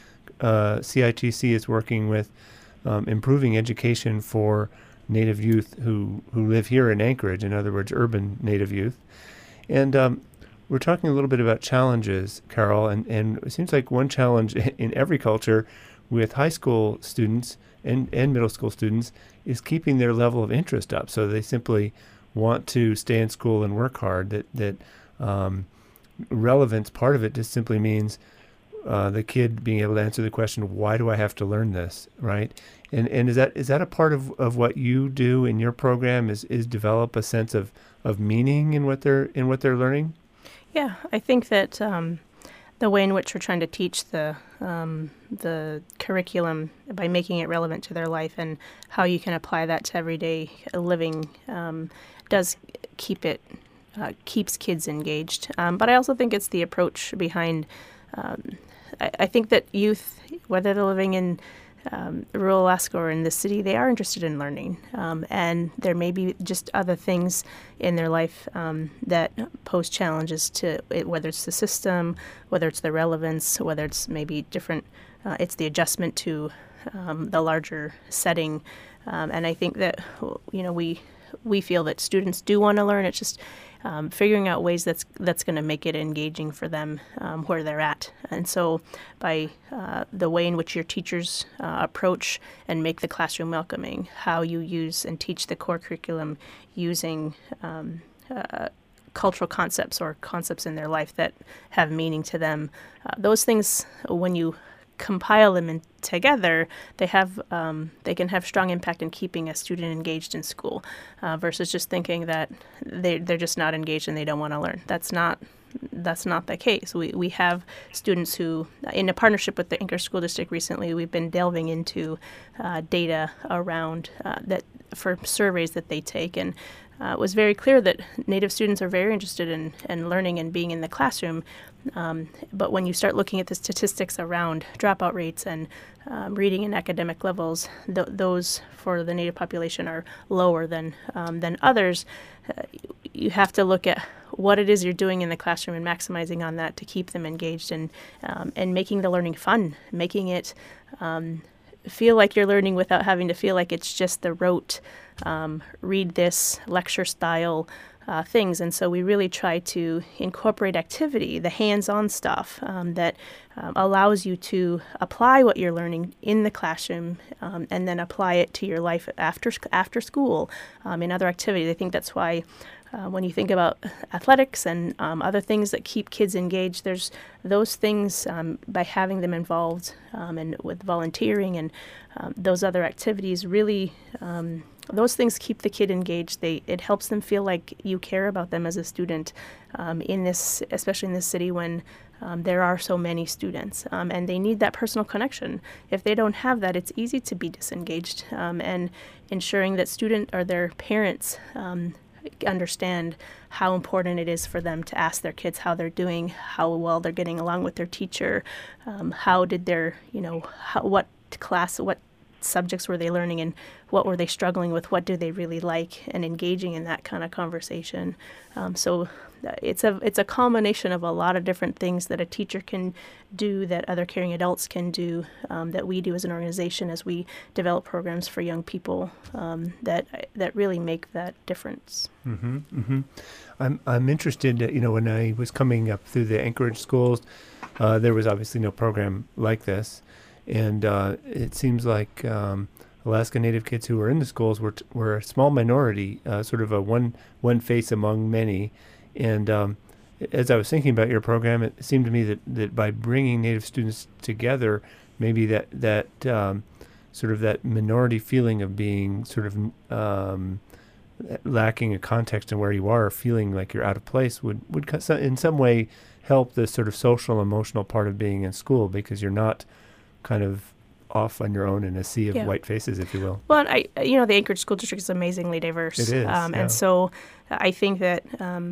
Uh, C I T C is working with um, improving education for Native youth who, who live here in Anchorage, in other words, urban Native youth. And um, we're talking a little bit about challenges, Carol, and, and it seems like one challenge in every culture with high school students and, and middle school students is keeping their level of interest up. So they simply want to stay in school and work hard. That, that um, relevance, part of it just simply means uh, the kid being able to answer the question, why do I have to learn this, right? And and is that is that a part of, of what you do in your program, is is develop a sense of, of meaning in what they're in what they're learning? Yeah, I think that um, the way in which we're trying to teach the um, the curriculum by making it relevant to their life and how you can apply that to everyday living um, does keep it uh, keeps kids engaged. Um, but I also think it's the approach behind. Um, I, I think that youth, whether they're living in Um, rural Alaska or in the city, they are interested in learning. Um, and there may be just other things in their life um, that pose challenges to it, whether it's the system, whether it's the relevance, whether it's maybe different, uh, it's the adjustment to um, the larger setting. Um, and I think that, you know, we we feel that students do want to learn. It's just um, figuring out ways that's that's going to make it engaging for them um, where they're at. And so by uh, the way in which your teachers uh, approach and make the classroom welcoming, how you use and teach the core curriculum using um, uh, cultural concepts or concepts in their life that have meaning to them, uh, those things, when you compile them in together, they have um, they can have strong impact in keeping a student engaged in school uh, versus just thinking that they they're just not engaged and they don't want to learn. That's not that's not the case. We we have students who, in a partnership with the Anchorage School District recently, we've been delving into uh, data around uh, that for surveys that they take, and uh, it was very clear that Native students are very interested in, in learning and being in the classroom. Um, but when you start looking at the statistics around dropout rates and um, reading and academic levels, th- those for the Native population are lower than um, than others. Uh, you have to look at what it is you're doing in the classroom and maximizing on that to keep them engaged and um, and making the learning fun, making it um, feel like you're learning without having to feel like it's just the rote um, read this lecture style Uh, things. And so we really try to incorporate activity, the hands-on stuff um, that um, allows you to apply what you're learning in the classroom um, and then apply it to your life after after school um, in other activities. I think that's why uh, when you think about athletics and um, other things that keep kids engaged, there's those things um, by having them involved um, and with volunteering and um, those other activities really um, those things keep the kid engaged. They it helps them feel like you care about them as a student um, in this, especially in this city when um, there are so many students, um, and they need that personal connection. If they don't have that, it's easy to be disengaged. Um, and ensuring that student or their parents um, understand how important it is for them to ask their kids how they're doing, how well they're getting along with their teacher, um, how did their, you know, how, what class, what subjects were they learning and what were they struggling with, what do they really like, and engaging in that kind of conversation. Um, so it's a it's a combination of a lot of different things that a teacher can do, that other caring adults can do, um, that we do as an organization as we develop programs for young people um, that that really make that difference. Mm-hmm, mm-hmm. I'm I'm interested, you know, when I was coming up through the Anchorage schools, uh, there was obviously no program like this. And uh, it seems like um, Alaska Native kids who were in the schools were t- were a small minority, uh, sort of a one one face among many. And um, as I was thinking about your program, it seemed to me that, that by bringing Native students together, maybe that that um, sort of that minority feeling of being sort of um, lacking a context in where you are, or feeling like you're out of place, would would in some way help the sort of social, emotional part of being in school, because you're not kind of off on your own in a sea of yeah. white faces, if you will. Well, I, you know, the Anchorage School District is amazingly diverse. It is, um, yeah. And so I think that um,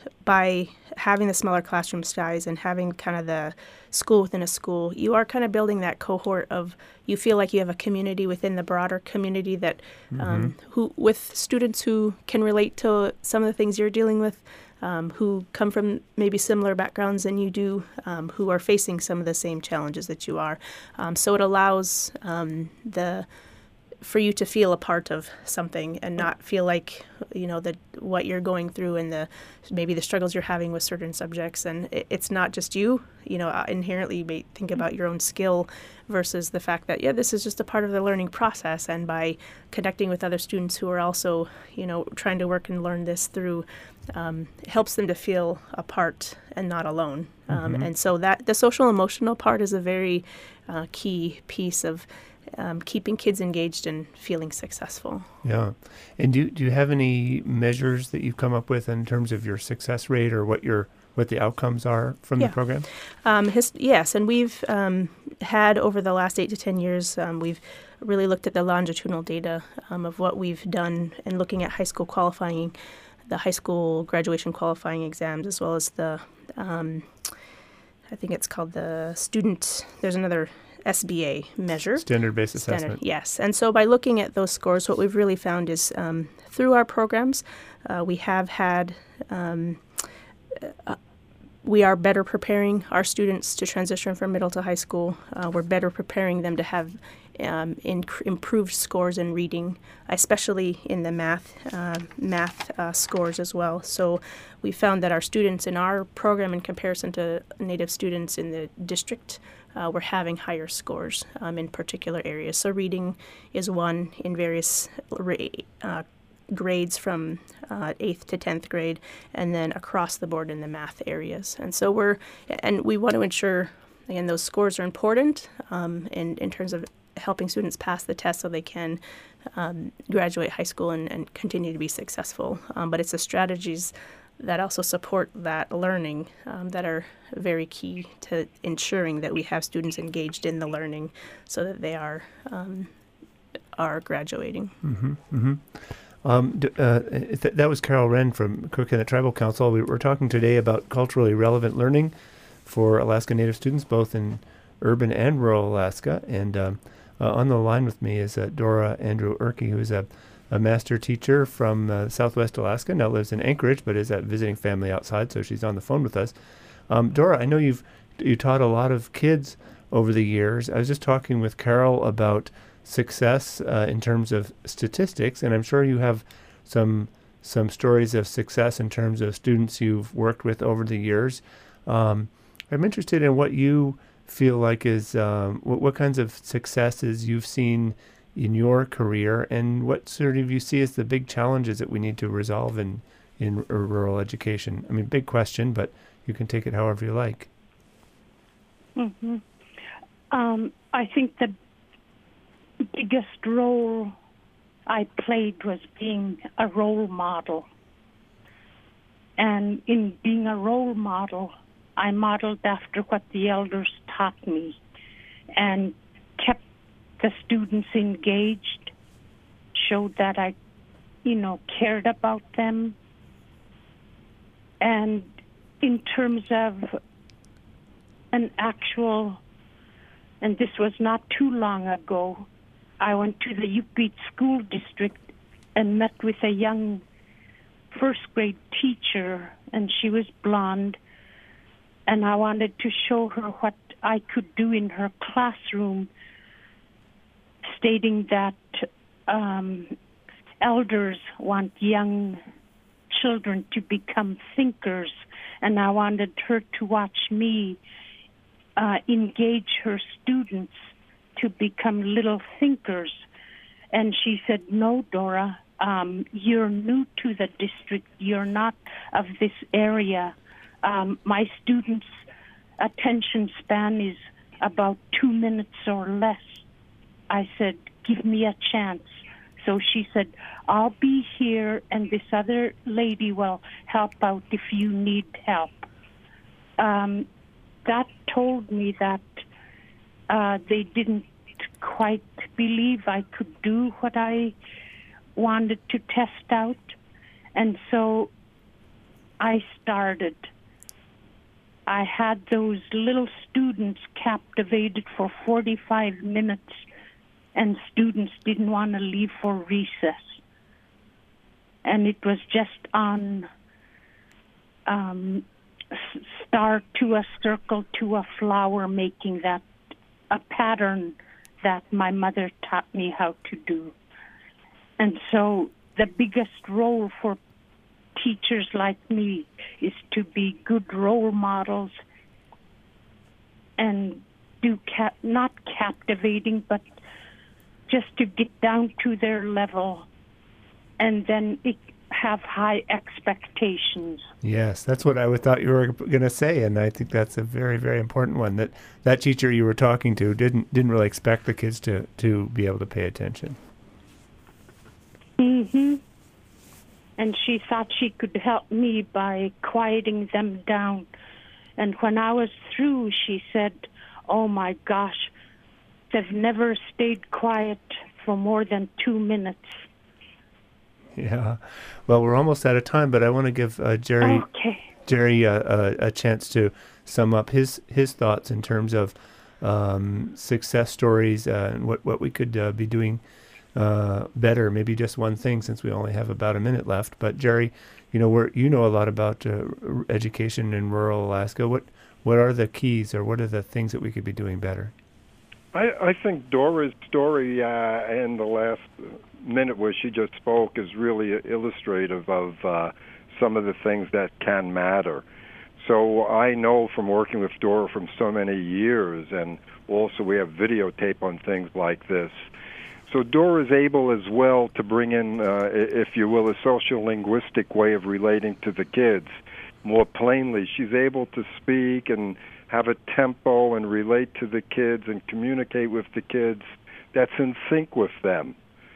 by having the smaller classroom size and having kind of the school within a school, you are kind of building that cohort of, you feel like you have a community within the broader community that, mm-hmm. um, who with students who can relate to some of the things you're dealing with, um, who come from maybe similar backgrounds than you do, um, who are facing some of the same challenges that you are. Um, so it allows um, the for you to feel a part of something and not feel like, you know, that what you're going through and the maybe the struggles you're having with certain subjects. And it, it's not just you, you know, inherently you may think about your own skill versus the fact that, yeah, this is just a part of the learning process. And by connecting with other students who are also, you know, trying to work and learn this through, um, it helps them to feel a part and not alone. Um, mm-hmm. And so that the social emotional part is a very uh, key piece of Um, keeping kids engaged and feeling successful. Yeah. And do, do you have any measures that you've come up with in terms of your success rate or what your what the outcomes are from yeah. the program? Um, his, yes, and we've um, had over the last eight to ten years, um, we've really looked at the longitudinal data um, of what we've done and looking at high school qualifying, the high school graduation qualifying exams, as well as the, um, I think it's called the student, there's another S B A measure. Standard-based assessment. Yes. And so by looking at those scores, what we've really found is um, through our programs, uh, we have had, um, uh, we are better preparing our students to transition from middle to high school. Uh, we're better preparing them to have um, inc- improved scores in reading, especially in the math, uh, math uh, scores as well. So we found that our students in our program, in comparison to Native students in the district, Uh, we're having higher scores um, in particular areas. So reading is one in various ra- uh, grades from uh, eighth to tenth grade, and then across the board in the math areas. And so we're, and we want to ensure, again, those scores are important um, in, in terms of helping students pass the test so they can um, graduate high school and, and continue to be successful. Um, but it's the strategies that also support that learning um, that are very key to ensuring that we have students engaged in the learning so that they are um, are graduating. Mm-hmm, mm-hmm. Um, d- uh, th- that was Carol Wren from Cook Inlet Tribal Council. We were talking today about culturally relevant learning for Alaska Native students, both in urban and rural Alaska. And um, uh, on the line with me is uh, Dora Andrew Erke, who is a a master teacher from uh, Southwest Alaska, now lives in Anchorage, but is at visiting family outside, so she's on the phone with us. Um, Dora, I know you've you taught a lot of kids over the years. I was just talking with Carol about success uh, in terms of statistics, and I'm sure you have some some stories of success in terms of students you've worked with over the years. Um, I'm interested in what you feel like is um, what, what kinds of successes you've seen in your career, and what sort of you see as the big challenges that we need to resolve in, in rural education? I mean, big question, but you can take it however you like. Mm-hmm. Um, I think the biggest role I played was being a role model. And in being a role model, I modeled after what the elders taught me and kept the students engaged, showed that I, you know, cared about them. And in terms of an actual, and this was not too long ago, I went to the Yupik School District and met with a young first grade teacher, and she was blonde, and I wanted to show her what I could do in her classroom, stating that um, elders want young children to become thinkers, and I wanted her to watch me uh, engage her students to become little thinkers. And she said, "No, Dora, um, you're new to the district. You're not of this area. Um, my students' attention span is about two minutes or less." I said, "Give me a chance." So she said, "I'll be here, and this other lady will help out if you need help." Um, that told me that uh, they didn't quite believe I could do what I wanted to test out. And so I started, I had those little students captivated for forty-five minutes, and students didn't want to leave for recess. And it was just on um, star to a circle to a flower, making that a pattern that my mother taught me how to do. And so the biggest role for teachers like me is to be good role models and do cap- not captivating, but just to get down to their level and then it, have high expectations. Yes, that's what I would thought you were going to say, and I think that's a very, very important one. That that teacher you were talking to didn't didn't really expect the kids to, to be able to pay attention. Mm-hmm. And she thought she could help me by quieting them down. And when I was through, she said, "Oh my gosh, they've never stayed quiet for more than two minutes." Yeah. Well, we're almost out of time, but I want to give uh, Jerry okay. Jerry uh, a, a chance to sum up his, his thoughts in terms of um, success stories uh, and what, what we could uh, be doing uh, better. Maybe just one thing, since we only have about a minute left. But Jerry, you know, we're, you know a lot about uh, education in rural Alaska. What what are the keys, or what are the things that we could be doing better? I, I think Dora's story uh, in the last minute where she just spoke is really illustrative of uh, some of the things that can matter. So I know from working with Dora from so many years, and also we have videotape on things like this. So Dora is able as well to bring in, uh, if you will, a social linguistic way of relating to the kids more plainly. She's able to speak and have a tempo and relate to the kids and communicate with the kids that's in sync with them.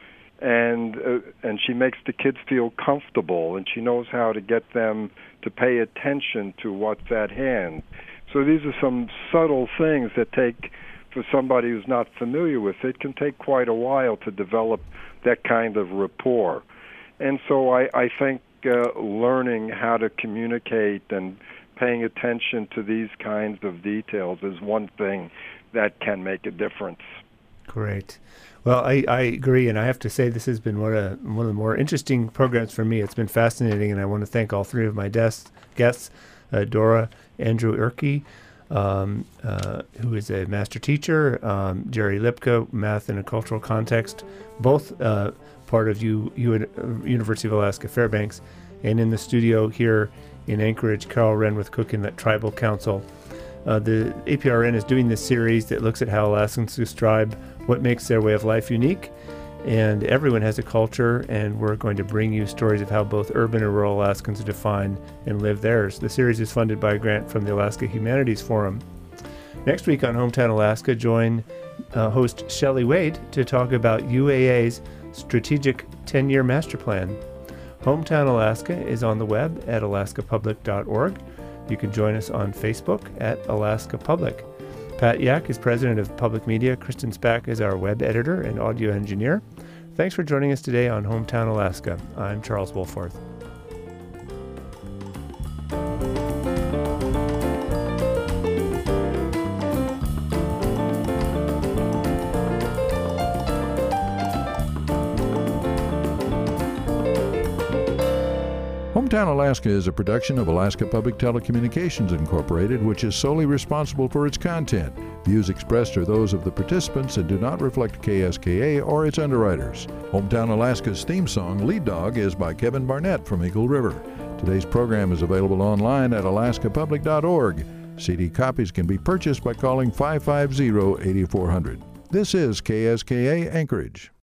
And uh, and she makes the kids feel comfortable, and she knows how to get them to pay attention to what's at hand. So these are some subtle things that take, for somebody who's not familiar with it, can take quite a while to develop that kind of rapport. And so I, I think uh, learning how to communicate and paying attention to these kinds of details is one thing that can make a difference. Great. Well, I, I agree, and I have to say this has been one of, one of the more interesting programs for me. It's been fascinating, and I want to thank all three of my des- guests, uh, Dora, Andrew Erke, um, uh, who is a master teacher, um, Jerry Lipka, math in a cultural context, both uh, part of U, U, uh, University of Alaska Fairbanks, and in the studio here in Anchorage, Carol Renwith Cook in the Tribal Council. Uh, the A P R N is doing this series that looks at how Alaskans describe what makes their way of life unique. And everyone has a culture, and we're going to bring you stories of how both urban and rural Alaskans define and live theirs. The series is funded by a grant from the Alaska Humanities Forum. Next week on Hometown Alaska, join uh, host Shelley Wade to talk about U A A's Strategic ten-Year Master Plan. Hometown Alaska is on the web at alaska public dot org. You can join us on Facebook at Alaska Public. Pat Yak is president of Public Media. Kristen Spack is our web editor and audio engineer. Thanks for joining us today on Hometown Alaska. I'm Charles Wolforth. Hometown Alaska is a production of Alaska Public Telecommunications Incorporated, which is solely responsible for its content. Views expressed are those of the participants and do not reflect K S K A or its underwriters. Hometown Alaska's theme song, Lead Dog, is by Kevin Barnett from Eagle River. Today's program is available online at alaska public dot org. C D copies can be purchased by calling five five zero, eight four zero zero. This is K S K A Anchorage.